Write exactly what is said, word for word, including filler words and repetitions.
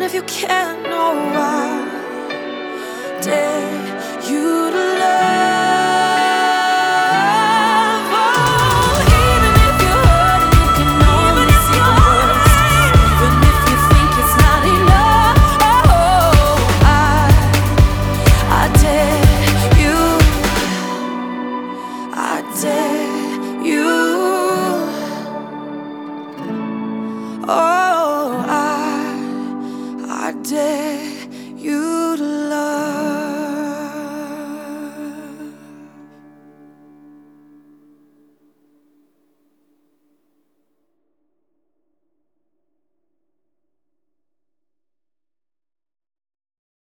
if you can't know why. Dare you to love. Oh, even if you're hurting, you can only see the worst. Even if you think it's not enough. Oh, I, I dare you. I dare you. Oh, I, I dare